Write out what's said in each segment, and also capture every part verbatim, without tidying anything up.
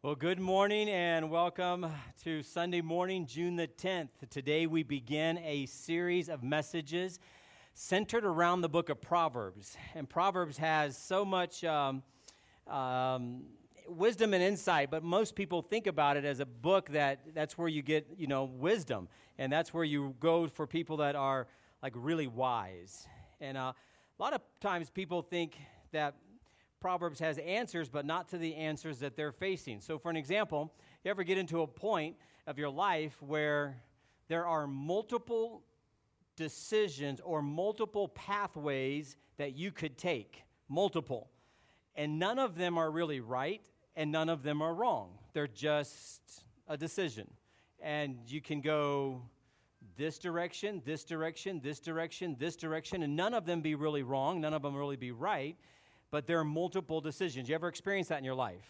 Well, good morning and welcome to Sunday morning, June the tenth. Today we begin a series of messages centered around the book of Proverbs. And Proverbs has so much um, um, wisdom and insight, but most people think about it as a book that that's where you get, you know, wisdom. And that's where you go for people that are like really wise. And uh, a lot of times people think that Proverbs has answers, but not to the answers that they're facing. So for an example, you ever get into a point of your life where there are multiple decisions or multiple pathways that you could take, multiple, and none of them are really right and none of them are wrong. They're just a decision. And you can go this direction, this direction, this direction, this direction, and none of them be really wrong, none of them really be right. But there are multiple decisions. You ever experienced that in your life?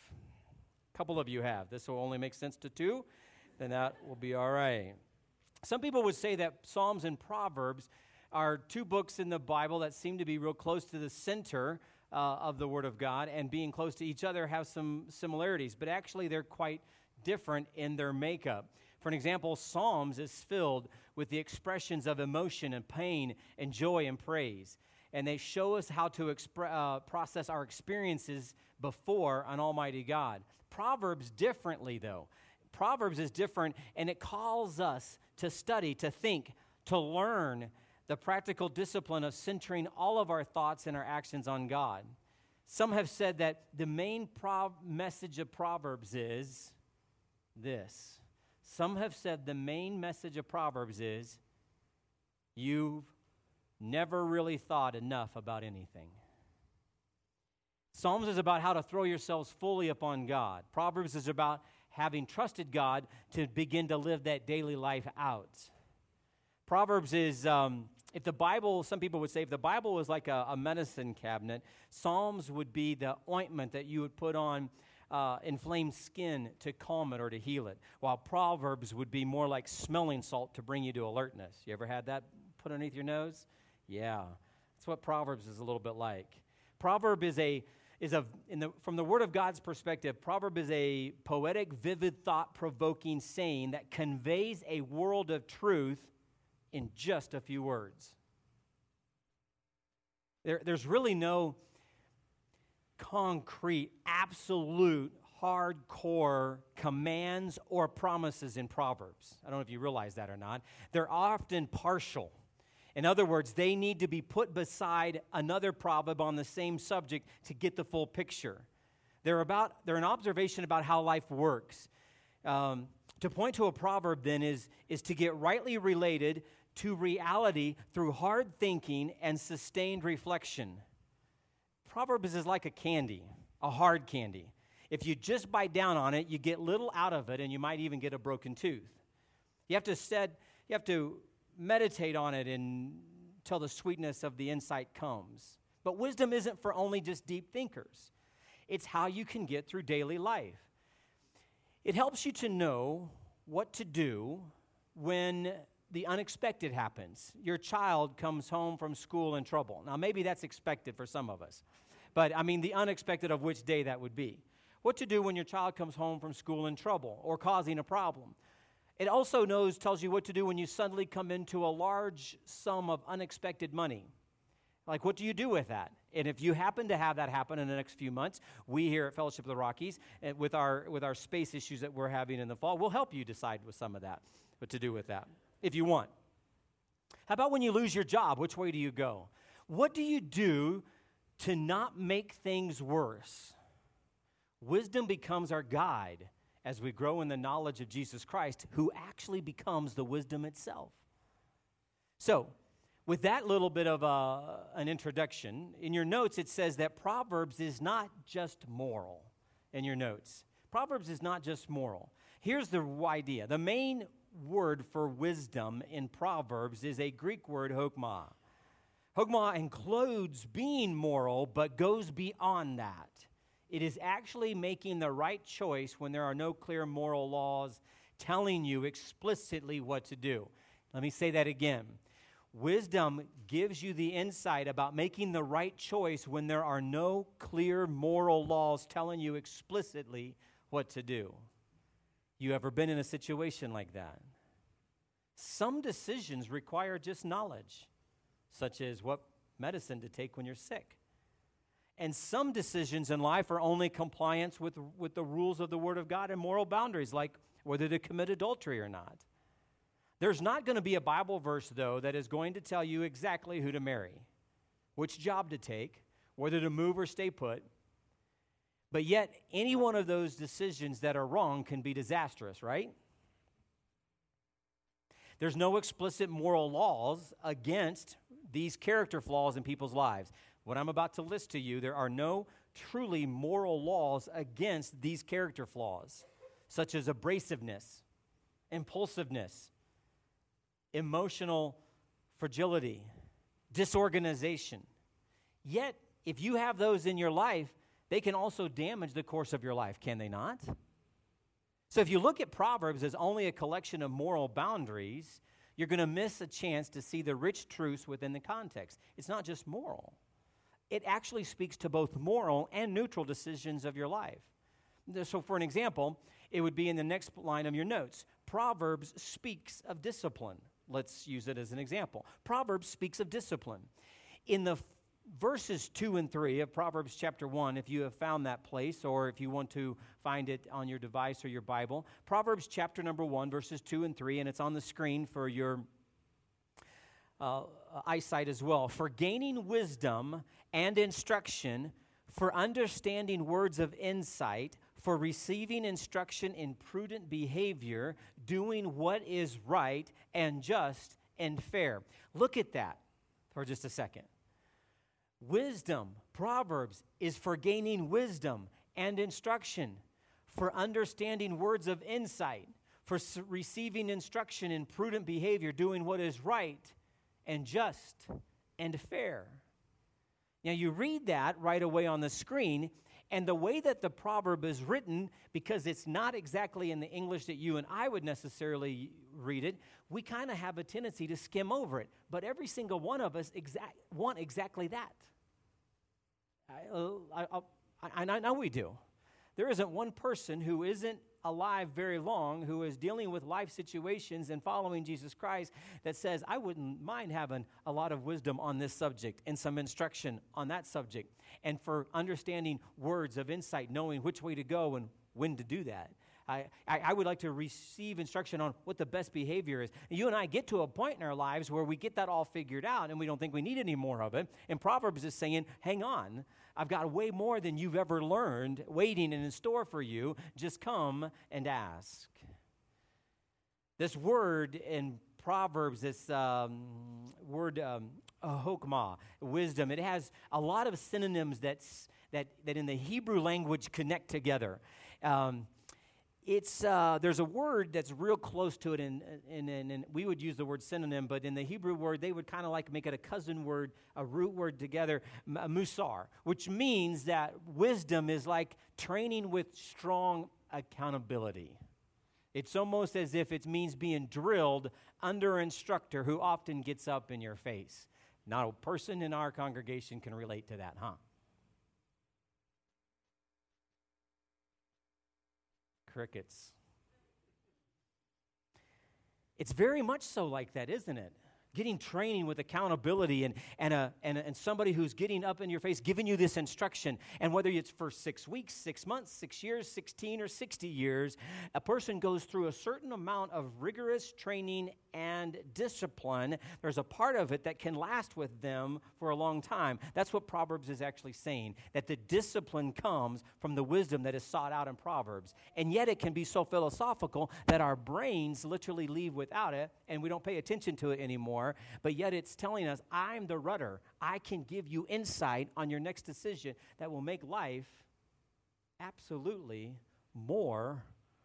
A couple of you have. This will only make sense to two, then that will be all right. Some people would say that Psalms and Proverbs are two books in the Bible that seem to be real close to the center uh, of the Word of God, and being close to each other have some similarities, but actually they're quite different in their makeup. For an example, Psalms is filled with the expressions of emotion and pain and joy and praise. And they show us how to expre- uh, process our experiences before an almighty God. Proverbs differently, though. Proverbs is different, and it calls us to study, to think, to learn the practical discipline of centering all of our thoughts and our actions on God. Some have said that the main pro- message of Proverbs is this. Some have said the main message of Proverbs is, you've never really thought enough about anything. Psalms is about how to throw yourselves fully upon God. Proverbs is about having trusted God to begin to live that daily life out. Proverbs is, um, if the Bible, some people would say, if the Bible was like a, a medicine cabinet, Psalms would be the ointment that you would put on uh, inflamed skin to calm it or to heal it, while Proverbs would be more like smelling salt to bring you to alertness. You ever had that put underneath your nose? Yeah, that's what Proverbs is a little bit like. Proverb is a is a in the from the Word of God's perspective. Proverb is a poetic, vivid, thought-provoking saying that conveys a world of truth in just a few words. There, there's really no concrete, absolute, hardcore commands or promises in Proverbs. I don't know if you realize that or not. They're often partial. In other words, they need to be put beside another proverb on the same subject to get the full picture. They're about they're an observation about how life works. Um, to point to a proverb, then, is, is to get rightly related to reality through hard thinking and sustained reflection. Proverbs is like a candy, a hard candy. If you just bite down on it, you get little out of it, and you might even get a broken tooth. You have to said, you have to meditate on it until the sweetness of the insight comes. But wisdom isn't for only just deep thinkers. It's how you can get through daily life. It helps you to know what to do when the unexpected happens. Your child comes home from school in trouble. Now, maybe that's expected for some of us. But, I mean, the unexpected of which day that would be. What to do when your child comes home from school in trouble or causing a problem. It also knows, tells you what to do when you suddenly come into a large sum of unexpected money. Like, what do you do with that? And if you happen to have that happen in the next few months, we here at Fellowship of the Rockies, and with our with our space issues that we're having in the fall, we'll help you decide with some of that, what to do with that, if you want. How about when you lose your job? Which way do you go? What do you do to not make things worse? Wisdom becomes our guide as we grow in the knowledge of Jesus Christ, who actually becomes the wisdom itself. So, with that little bit of a, an introduction, in your notes it says that Proverbs is not just moral. In your notes, Proverbs is not just moral. Here's the idea. The main word for wisdom in Proverbs is a Greek word, hokmah. Hokmah includes being moral, but goes beyond that. It is actually making the right choice when there are no clear moral laws telling you explicitly what to do. Let me say that again. Wisdom gives you the insight about making the right choice when there are no clear moral laws telling you explicitly what to do. You ever been in a situation like that? Some decisions require just knowledge, such as what medicine to take when you're sick. And some decisions in life are only compliance with, with the rules of the Word of God and moral boundaries, like whether to commit adultery or not. There's not going to be a Bible verse, though, that is going to tell you exactly who to marry, which job to take, whether to move or stay put. But yet, any one of those decisions that are wrong can be disastrous, right? There's no explicit moral laws against these character flaws in people's lives. What I'm about to list to you, there are no truly moral laws against these character flaws, such as abrasiveness, impulsiveness, emotional fragility, disorganization. Yet, if you have those in your life, they can also damage the course of your life, can they not? So if you look at Proverbs as only a collection of moral boundaries, you're going to miss a chance to see the rich truths within the context. It's not just moral. It actually speaks to both moral and neutral decisions of your life. So for an example, it would be in the next line of your notes. Proverbs speaks of discipline. Let's use it as an example. Proverbs speaks of discipline. In the verses two and three of Proverbs chapter one, if you have found that place, or if you want to find it on your device or your Bible, Proverbs chapter number one, verses two and three, and it's on the screen for your uh, eyesight as well. For gaining wisdom and instruction, for understanding words of insight, for receiving instruction in prudent behavior, doing what is right and just and fair. Look at that for just a second. Wisdom, Proverbs, is for gaining wisdom and instruction, for understanding words of insight, for receiving instruction in prudent behavior, doing what is right and just and fair. Now, you read that right away on the screen, and the way that the proverb is written, because it's not exactly in the English that you and I would necessarily read it, we kind of have a tendency to skim over it. But every single one of us exact, want exactly that. I, I, I, I know we do. There isn't one person who isn't alive very long who is dealing with life situations and following Jesus Christ that says, I wouldn't mind having a lot of wisdom on this subject and some instruction on that subject, and for understanding words of insight, knowing which way to go and when to do that. I, I, I would like to receive instruction on what the best behavior is. And you and I get to a point in our lives where we get that all figured out and we don't think we need any more of it. And Proverbs is saying, hang on, I've got way more than you've ever learned waiting and in store for you. Just come and ask. This word in Proverbs, this um, word um, chokmah, wisdom, it has a lot of synonyms that's, that, that in the Hebrew language connect together. Um, It's uh, there's a word that's real close to it, and and, and and we would use the word synonym, but in the Hebrew word, they would kind of like make it a cousin word, a root word together, musar, which means that wisdom is like training with strong accountability. It's almost as if it means being drilled under an instructor who often gets up in your face. Not a person in our congregation can relate to that, huh? Crickets. It's very much so like that, isn't it? Getting training with accountability and and, a, and and somebody who's getting up in your face, giving you this instruction. And whether it's for six weeks, six months, six years, sixteen, or sixty years, a person goes through a certain amount of rigorous training and discipline. There's a part of it that can last with them for a long time. That's what Proverbs is actually saying, that the discipline comes from the wisdom that is sought out in Proverbs. And yet it can be so philosophical that our brains literally leave without it, and we don't pay attention to it anymore. But yet it's telling us, I'm the rudder. I can give you insight on your next decision that will make life absolutely more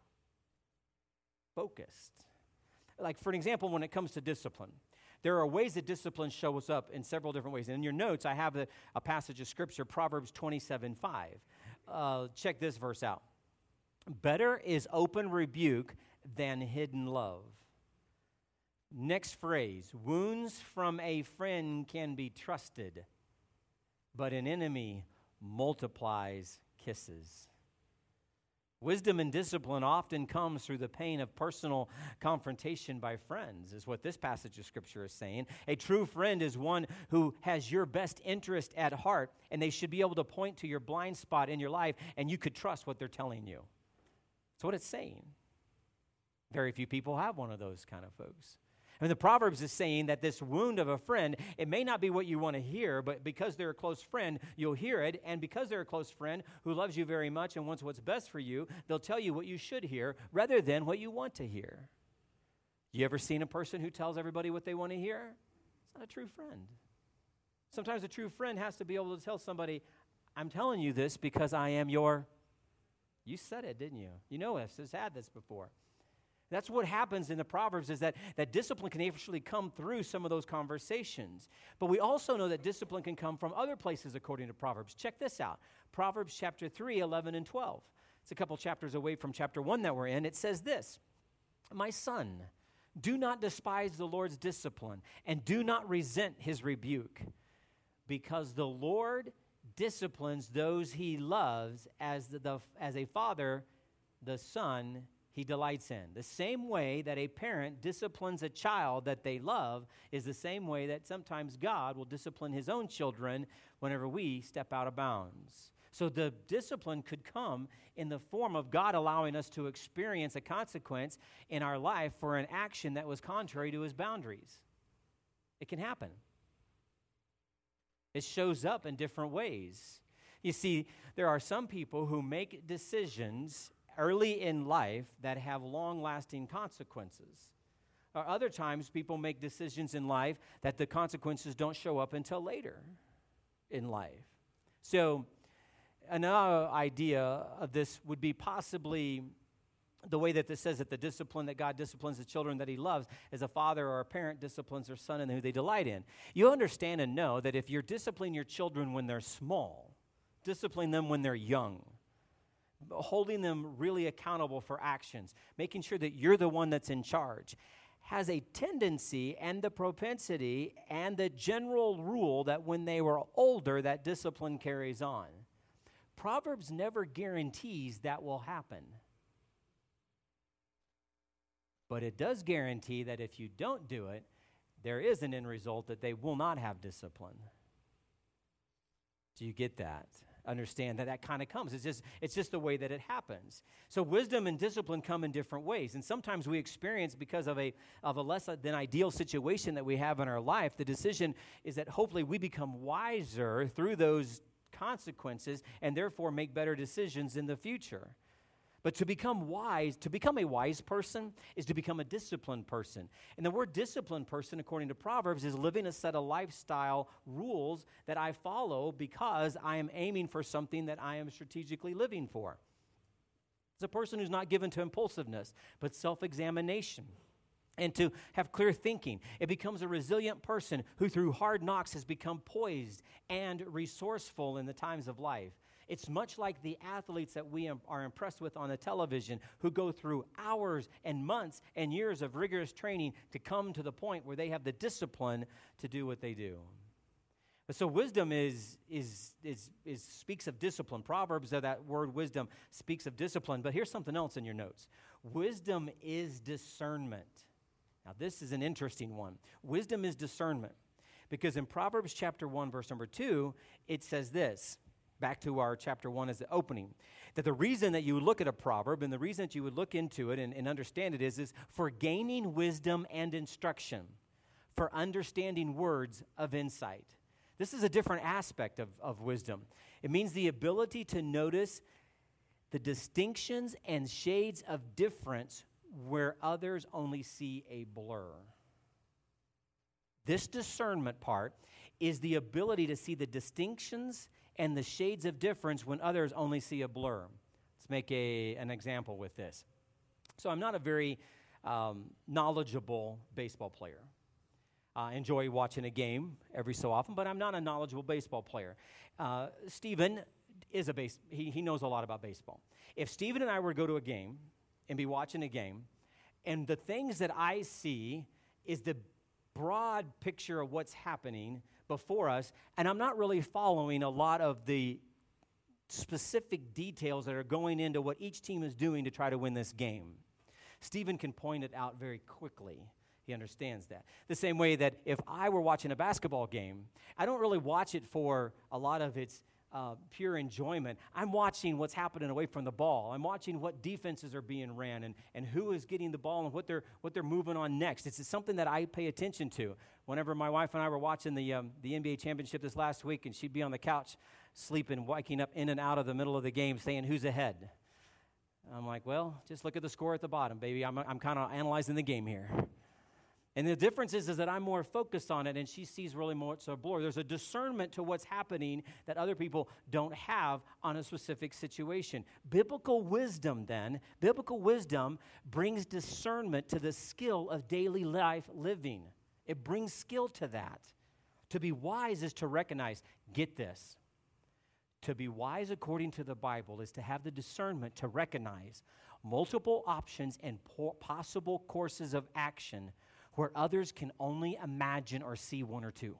focused. Like, for an example, when it comes to discipline, there are ways that discipline shows up in several different ways. And in your notes, I have a, a passage of Scripture, Proverbs twenty-seven five. Uh, check this verse out. Better is open rebuke than hidden love. Next phrase, wounds from a friend can be trusted, but an enemy multiplies kisses. Wisdom and discipline often comes through the pain of personal confrontation by friends, is what this passage of Scripture is saying. A true friend is one who has your best interest at heart, and they should be able to point to your blind spot in your life, and you could trust what they're telling you. That's what it's saying. Very few people have one of those kind of folks. I mean, the Proverbs is saying that this wound of a friend, it may not be what you want to hear, but because they're a close friend, you'll hear it. And because they're a close friend who loves you very much and wants what's best for you, they'll tell you what you should hear rather than what you want to hear. You ever seen a person who tells everybody what they want to hear? It's not a true friend. Sometimes a true friend has to be able to tell somebody, I'm telling you this because I am your... You said it, didn't you? You know us, has had this before. That's what happens in the Proverbs, is that, that discipline can actually come through some of those conversations. But we also know that discipline can come from other places according to Proverbs. Check this out. Proverbs chapter three, eleven and twelve. It's a couple chapters away from chapter one that we're in. It says this, my son, do not despise the Lord's discipline, and do not resent his rebuke, because the Lord disciplines those he loves as, the, the, as a father, the son he delights in. The same way that a parent disciplines a child that they love is the same way that sometimes God will discipline his own children whenever we step out of bounds. So the discipline could come in the form of God allowing us to experience a consequence in our life for an action that was contrary to his boundaries. It can happen. It shows up in different ways. You see, there are some people who make decisions early in life that have long-lasting consequences. Or other times, people make decisions in life that the consequences don't show up until later in life. So another idea of this would be possibly the way that this says that the discipline that God disciplines the children that he loves as a father or a parent disciplines their son and who they delight in. You understand and know that if you're disciplining your children when they're small, discipline them when they're young, holding them really accountable for actions, making sure that you're the one that's in charge, has a tendency and the propensity and the general rule that when they were older, that discipline carries on. Proverbs never guarantees that will happen. But it does guarantee that if you don't do it, there is an end result that they will not have discipline. Do you get that? Understand that that kind of comes. It's just, it's just the way that it happens. So wisdom and discipline come in different ways. And sometimes we experience, because of a, of a less than ideal situation that we have in our life, the decision is that hopefully we become wiser through those consequences and therefore make better decisions in the future. But to become wise, to become a wise person is to become a disciplined person. And the word disciplined person, according to Proverbs, is living a set of lifestyle rules that I follow because I am aiming for something that I am strategically living for. It's a person who's not given to impulsiveness, but self-examination and to have clear thinking. It becomes a resilient person who through hard knocks has become poised and resourceful in the times of life. It's much like the athletes that we are impressed with on the television who go through hours and months and years of rigorous training to come to the point where they have the discipline to do what they do. But so wisdom is, is, is, is speaks of discipline. Proverbs, that word wisdom, speaks of discipline. But here's something else in your notes. Wisdom is discernment. Now, this is an interesting one. Wisdom is discernment. Because in Proverbs chapter one, verse number two, it says this. Back to our chapter one as the opening, that the reason that you would look at a proverb and the reason that you would look into it and, and understand it is, is for gaining wisdom and instruction, for understanding words of insight. This is a different aspect of, of wisdom. It means the ability to notice the distinctions and shades of difference where others only see a blur. This discernment part is the ability to see the distinctions and the shades of difference when others only see a blur. Let's make a, an example with this. So I'm not a very um, knowledgeable baseball player. I enjoy watching a game every so often, but I'm not a knowledgeable baseball player. Uh, Stephen is a base. He, he knows a lot about baseball. If Stephen and I were to go to a game and be watching a game, and the things that I see is the broad picture of what's happening before us, and I'm not really following a lot of the specific details that are going into what each team is doing to try to win this game. Stephen can point it out very quickly. He understands that. The same way that if I were watching a basketball game, I don't really watch it for a lot of its uh, pure enjoyment. I'm watching what's happening away from the ball. I'm watching what defenses are being ran and, and who is getting the ball and what they're what they're moving on next. It's something that I pay attention to. Whenever my wife and I were watching the um, the N B A championship this last week, and she'd be on the couch sleeping, waking up in and out of the middle of the game saying, who's ahead? I'm like, well, just look at the score at the bottom, baby. I'm, I'm kind of analyzing the game here. And the difference is, is that I'm more focused on it, and she sees really more so blur. There's a discernment to what's happening that other people don't have on a specific situation. Biblical wisdom, then, biblical wisdom brings discernment to the skill of daily life living. It brings skill to that. To be wise is to recognize, get this. To be wise according to the Bible is to have the discernment to recognize multiple options and po- possible courses of action where others can only imagine or see one or two.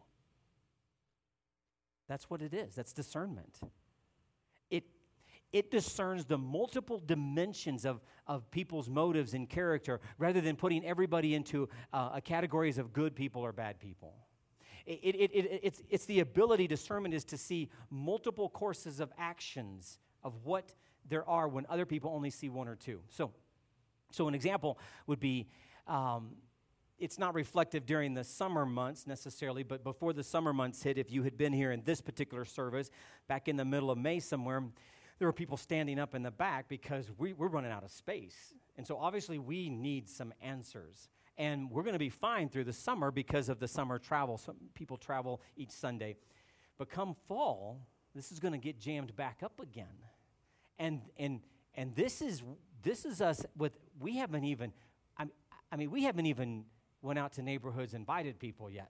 That's what it is. That's discernment. It, it discerns the multiple dimensions of, of people's motives and character rather than putting everybody into uh, a categories of good people or bad people. It, it, it, it's, it's the ability, discernment is to see multiple courses of actions of what there are when other people only see one or two. So, so an example would be, um, it's not reflective during the summer months necessarily, but before the summer months hit, if you had been here in this particular service back in the middle of May somewhere, there were people standing up in the back because we, we're running out of space. And so obviously we need some answers. And we're going to be fine through the summer because of the summer travel. Some people travel each Sunday. But come fall, this is going to get jammed back up again. And and and this is this is us with, we haven't even, I, I mean, we haven't even went out to neighborhoods and invited people yet.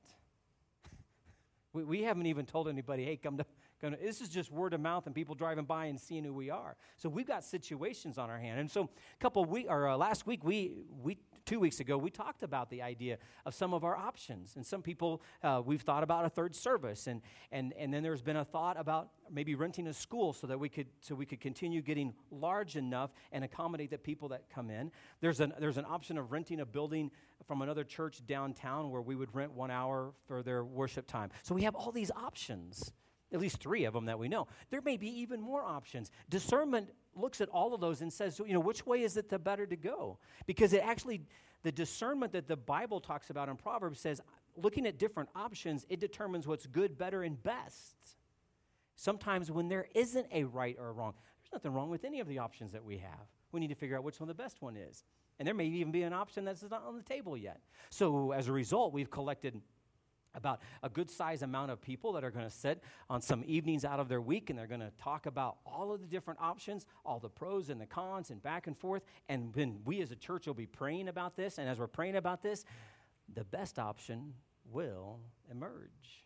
we, we haven't even told anybody, hey, come to, come to, this is just word of mouth and people driving by and seeing who we are. So we've got situations on our hand. And so a couple week or uh, last week, we we two weeks ago, we talked about the idea of some of our options. And some people, uh, we've thought about a third service. And and and then there's been a thought about maybe renting a school so that we could so we could continue getting large enough and accommodate the people that come in. There's an there's an option of renting a building from another church downtown where we would rent one hour for their worship time. So we have all these options, at least three of them that we know. There may be even more options. Discernment looks at all of those and says, you know, which way is it the better to go? Because it actually, the discernment that the Bible talks about in Proverbs says, looking at different options, it determines what's good, better, and best. Sometimes when there isn't a right or a wrong, there's nothing wrong with any of the options that we have. We need to figure out which one the best one is. And there may even be an option that's not on the table yet. So as a result, we've collected about a good size amount of people that are going to sit on some evenings out of their week, and they're going to talk about all of the different options, all the pros and the cons and back and forth. And then we as a church will be praying about this. And as we're praying about this, the best option will emerge.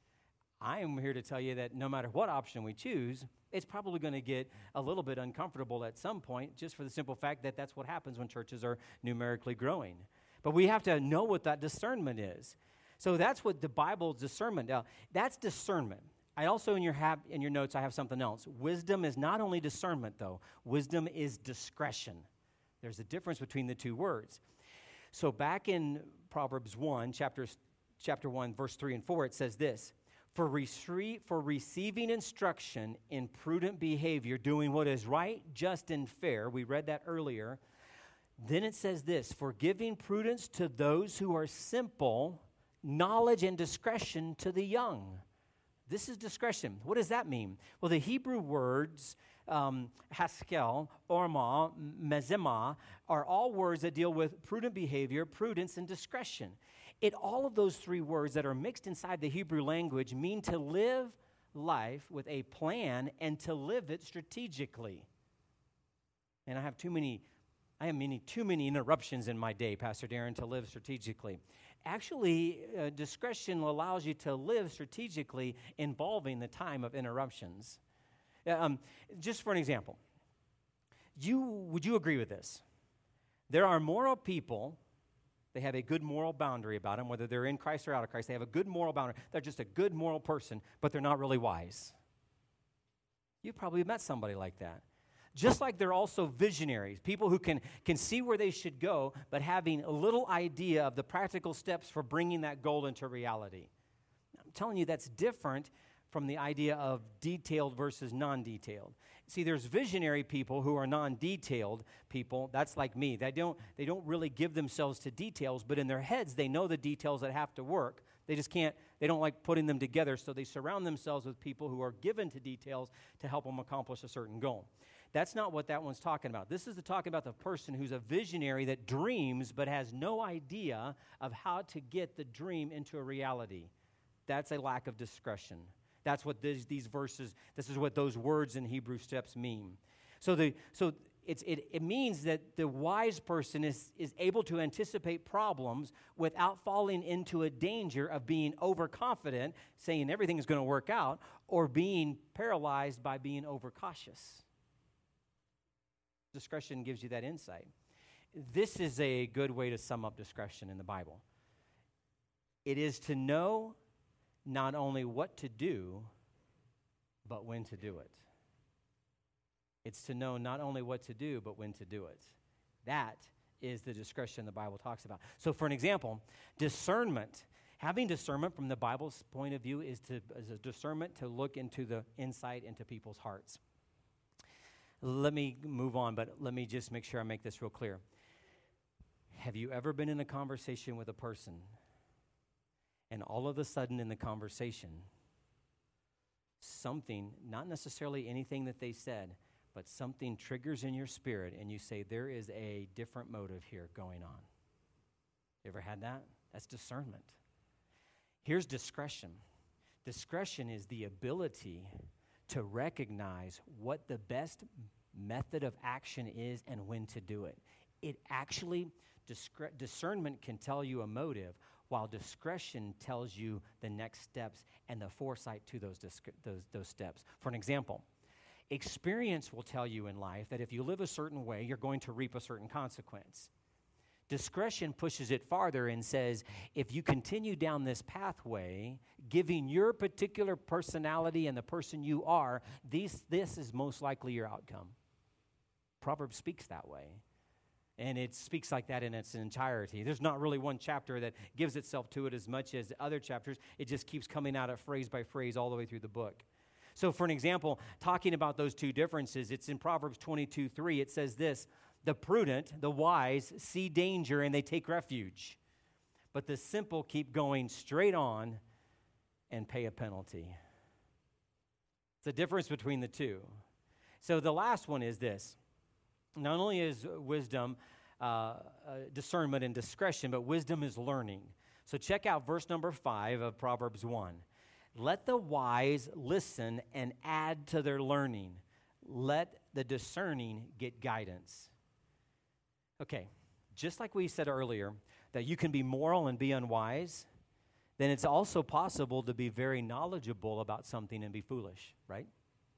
I am here to tell you that no matter what option we choose, it's probably going to get a little bit uncomfortable at some point, just for the simple fact that that's what happens when churches are numerically growing. But we have to know what that discernment is. So that's what the Bible's discernment. Now, that's discernment. I also, in your have, in your notes, I have something else. Wisdom is not only discernment, though. Wisdom is discretion. There's a difference between the two words. So back in Proverbs one, chapters, chapter one, verse three and four, it says this, For, rece- for receiving instruction in prudent behavior, doing what is right, just, and fair. We read that earlier. Then it says this, for giving prudence to those who are simple, knowledge and discretion to the young. This is discretion. What does that mean? Well, the Hebrew words, um, haskel, orma, mezema, are all words that deal with prudent behavior, prudence, and discretion. It, all of those three words that are mixed inside the Hebrew language mean to live life with a plan and to live it strategically. And I have too many, I have many, too many interruptions in my day, Pastor Darren, to live strategically. Actually, uh, discretion allows you to live strategically involving the time of interruptions. Um, just for an example, you would you agree with this? There are moral people. They have a good moral boundary about them, whether they're in Christ or out of Christ. They have a good moral boundary. They're just a good moral person, but they're not really wise. You've probably met somebody like that. Just like they're also visionaries, people who can, can see where they should go, but having a little idea of the practical steps for bringing that goal into reality. I'm telling you, that's different from the idea of detailed versus non-detailed. See, there's visionary people who are non-detailed people. That's like me. They don't, they don't really give themselves to details, but in their heads, they know the details that have to work. They just can't, they don't like putting them together, so they surround themselves with people who are given to details to help them accomplish a certain goal. That's not what that one's talking about. This is the talking about the person who's a visionary that dreams but has no idea of how to get the dream into a reality. That's a lack of discretion. That's what this, these verses, this is what those words in Hebrew steps mean. So the so it's, it, it means that the wise person is, is able to anticipate problems without falling into a danger of being overconfident, saying everything is going to work out, or being paralyzed by being overcautious. Discretion gives you that insight. This is a good way to sum up discretion in the Bible. It is to know not only what to do, but when to do it. It's to know not only what to do, but when to do it. That is the discretion the Bible talks about. So for an example, discernment. Having discernment from the Bible's point of view is, to, is a discernment to look into the insight into people's hearts. Let me move on, but let me just make sure I make this real clear. Have you ever been in a conversation with a person, and all of a sudden in the conversation, something, not necessarily anything that they said, but something triggers in your spirit, and you say, there is a different motive here going on? You ever had that? That's discernment. Here's discretion. Discretion is the ability to recognize what the best method of action is and when to do it. It actually, discre- discernment can tell you a motive, while discretion tells you the next steps and the foresight to those, disc- those, those steps. For an example, experience will tell you in life that if you live a certain way, you're going to reap a certain consequence. Discretion pushes it farther and says, if you continue down this pathway, giving your particular personality and the person you are, these, this is most likely your outcome. Proverbs speaks that way. And it speaks like that in its entirety. There's not really one chapter that gives itself to it as much as other chapters. It just keeps coming out of phrase by phrase all the way through the book. So for an example, talking about those two differences, it's in Proverbs twenty-two three. It says this, the prudent, the wise, see danger and they take refuge. But the simple keep going straight on and pay a penalty. It's the difference between the two. So the last one is this. Not only is wisdom uh, uh, discernment and discretion, but wisdom is learning. So check out verse number five of Proverbs one. Let the wise listen and add to their learning. Let the discerning get guidance. Okay, just like we said earlier, that you can be moral and be unwise, then it's also possible to be very knowledgeable about something and be foolish, right?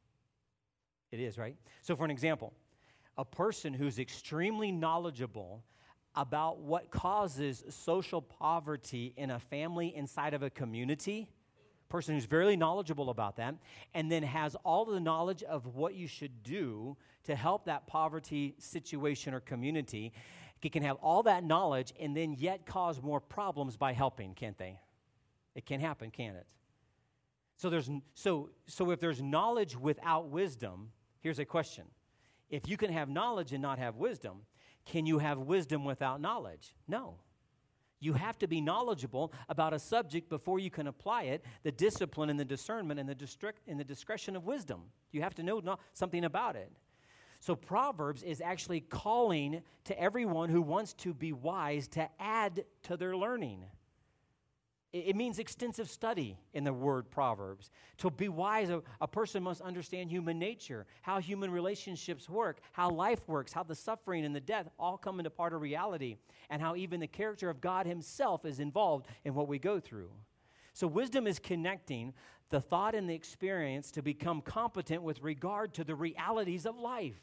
It is, right? So for an example, a person who's extremely knowledgeable about what causes social poverty in a family inside of a community, person who's very knowledgeable about that, and then has all the knowledge of what you should do to help that poverty situation or community, it can have all that knowledge and then yet cause more problems by helping, can't they? It can happen, can't it? So there's so so if there's knowledge without wisdom, here's a question. If you can have knowledge and not have wisdom, can you have wisdom without knowledge? No. You have to be knowledgeable about a subject before you can apply it, the discipline and the discernment and the, district, and the discretion of wisdom. You have to know no, something about it. So Proverbs is actually calling to everyone who wants to be wise to add to their learning. It, it means extensive study in the word Proverbs. To be wise, a, a person must understand human nature, how human relationships work, how life works, how the suffering and the death all come into part of reality, and how even the character of God himself is involved in what we go through. So wisdom is connecting the thought and the experience to become competent with regard to the realities of life.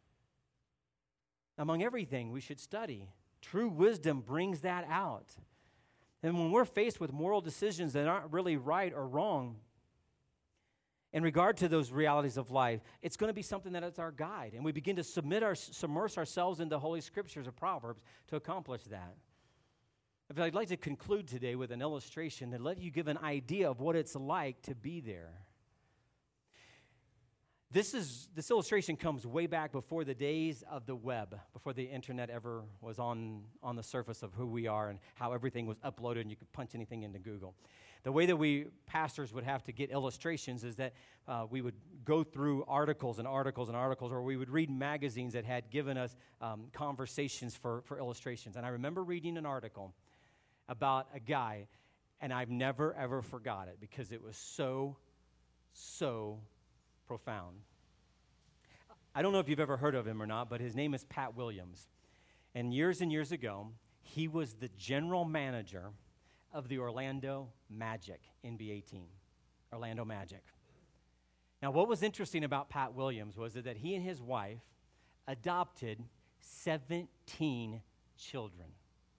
Among everything we should study, true wisdom brings that out. And when we're faced with moral decisions that aren't really right or wrong, in regard to those realities of life, it's going to be something that is our guide. And we begin to submit our, submerge ourselves into the Holy Scriptures of Proverbs to accomplish that. I'd like to conclude today with an illustration to let you give an idea of what it's like to be there. This is this illustration comes way back before the days of the web, before the internet ever was on, on the surface of who we are and how everything was uploaded and you could punch anything into Google. The way that we pastors would have to get illustrations is that uh, we would go through articles and articles and articles, or we would read magazines that had given us um, conversations for, for illustrations. And I remember reading an article about a guy, and I've never, ever forgot it because it was so, so profound. I don't know if you've ever heard of him or not, but his name is Pat Williams. And years and years ago, he was the general manager of the Orlando Magic N B A team, Orlando Magic. Now, what was interesting about Pat Williams was that he and his wife adopted seventeen children.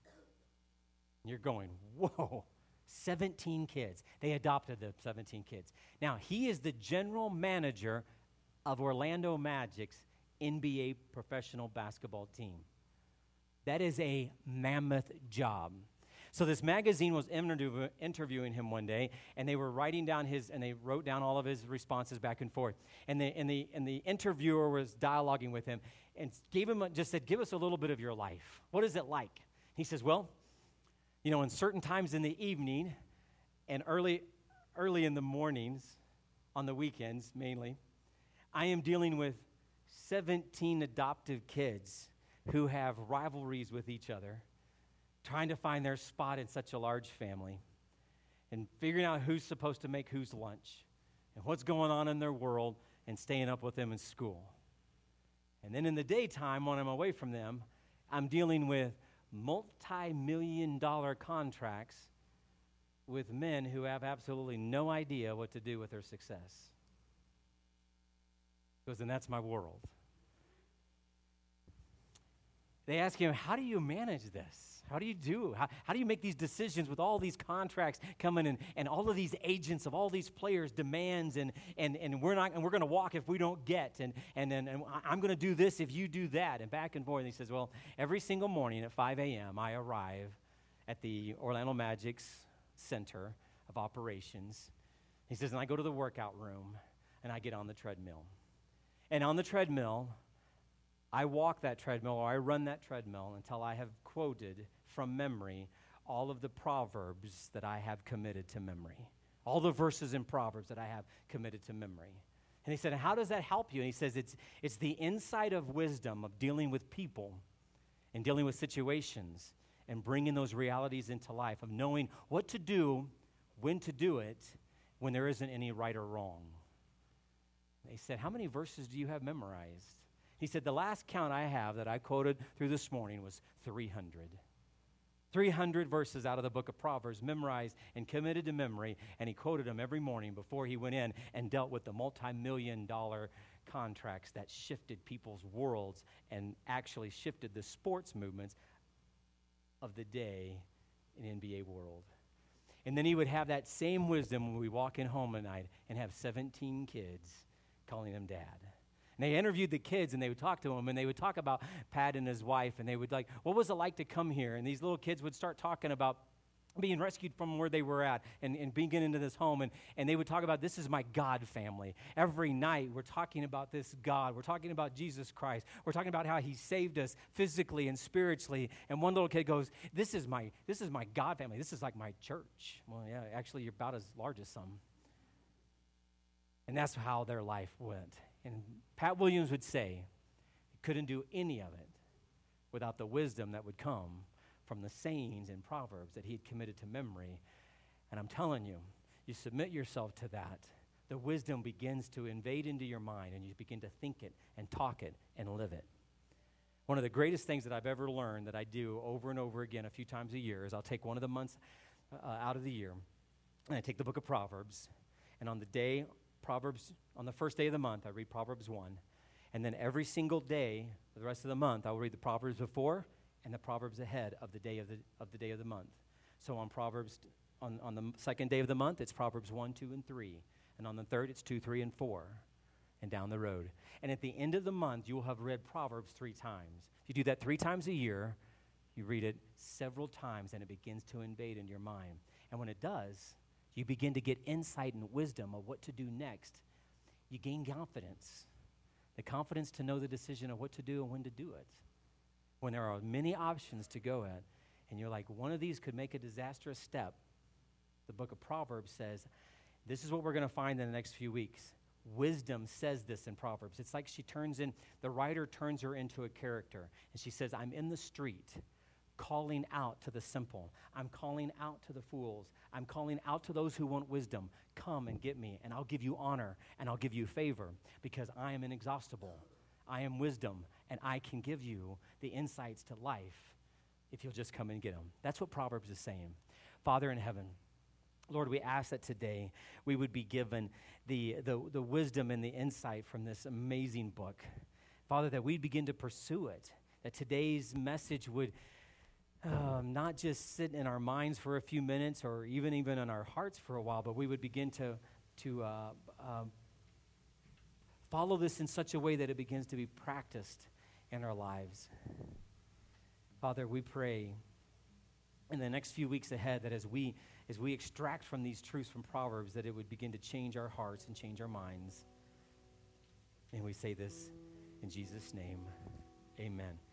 You're going, whoa, seventeen kids. They adopted the seventeen kids. Now, he is the general manager of Orlando Magic's N B A professional basketball team. That is a mammoth job. So this magazine was interview- interviewing him one day, and they were writing down his, and they wrote down all of his responses back and forth. And the, and the, and the interviewer was dialoguing with him and gave him, a, just said, give us a little bit of your life. What is it like? He says, well, you know, in certain times in the evening and early, early in the mornings, on the weekends mainly, I am dealing with seventeen adoptive kids who have rivalries with each other, trying to find their spot in such a large family, and figuring out who's supposed to make whose lunch, and what's going on in their world, and staying up with them in school. And then in the daytime, when I'm away from them, I'm dealing with multi-million dollar contracts with men who have absolutely no idea what to do with their success. Because then that's my world. They ask him, how do you manage this? How do you do? How, how do you make these decisions with all these contracts coming in and all of these agents of all these players demands and and and we're not and we're going to walk if we don't get and and and, and I'm going to do this if you do that and back and forth. And he says, well, every single morning at five a.m. I arrive at the Orlando Magic's center of operations. He says, and I go to the workout room and I get on the treadmill. And on the treadmill, I walk that treadmill or I run that treadmill until I have quoted from memory all of the Proverbs that I have committed to memory, all the verses in Proverbs that I have committed to memory. And he said, how does that help you? And he says, it's, it's the insight of wisdom of dealing with people and dealing with situations and bringing those realities into life, of knowing what to do, when to do it, when there isn't any right or wrong. They said, how many verses do you have memorized? He said, the last count I have that I quoted through this morning was three hundred. three hundred verses out of the book of Proverbs memorized and committed to memory, and he quoted them every morning before he went in and dealt with the multi-million dollar contracts that shifted people's worlds and actually shifted the sports movements of the day in N B A world. And then he would have that same wisdom when we walk in home at night and have seventeen kids calling him dad. And they interviewed the kids, and they would talk to him, and they would talk about Pat and his wife, and they would like, what was it like to come here? And these little kids would start talking about being rescued from where they were at and, and being into this home, and, and they would talk about, this is my God family. Every night we're talking about this God. We're talking about Jesus Christ. We're talking about how he saved us physically and spiritually. And one little kid goes, this is my this is my God family. This is like my church. Well, yeah, actually you're about as large as some. And that's how their life went. And Pat Williams would say he couldn't do any of it without the wisdom that would come from the sayings and proverbs that he had committed to memory. And I'm telling you, you submit yourself to that, the wisdom begins to invade into your mind, and you begin to think it and talk it and live it. One of the greatest things that I've ever learned that I do over and over again a few times a year is I'll take one of the months uh, out of the year, and I take the book of Proverbs, and on the day, Proverbs, on the first day of the month, I read Proverbs one, and then every single day for the rest of the month, I will read the Proverbs before and the Proverbs ahead of the day of the of the day of the month. So on Proverbs, on, on the second day of the month, it's Proverbs one, two, and three. And on the third, it's two, three, and four, and down the road. And at the end of the month, you will have read Proverbs three times. If you do that three times a year, you read it several times, and it begins to invade in your mind. And when it does, you begin to get insight and wisdom of what to do next. You gain confidence, the confidence to know the decision of what to do and when to do it. When there are many options to go at, and you're like, one of these could make a disastrous step, the book of Proverbs says, this is what we're going to find in the next few weeks. Wisdom says this in Proverbs. It's like she turns in, the writer turns her into a character, and she says, I'm in the street calling out to the simple. I'm calling out to the fools. I'm calling out to those who want wisdom. Come and get me, and I'll give you honor, and I'll give you favor, because I am inexhaustible. I am wisdom, and I can give you the insights to life if you'll just come and get them. That's what Proverbs is saying. Father in heaven, Lord, we ask that today we would be given the, the, the wisdom and the insight from this amazing book. Father, that we'd begin to pursue it, that today's message would um, not just sit in our minds for a few minutes or even even in our hearts for a while, but we would begin to, to uh, uh, follow this in such a way that it begins to be practiced in our lives. Father, we pray in the next few weeks ahead that as we as we extract from these truths from Proverbs, that it would begin to change our hearts and change our minds. And we say this in Jesus' name, amen.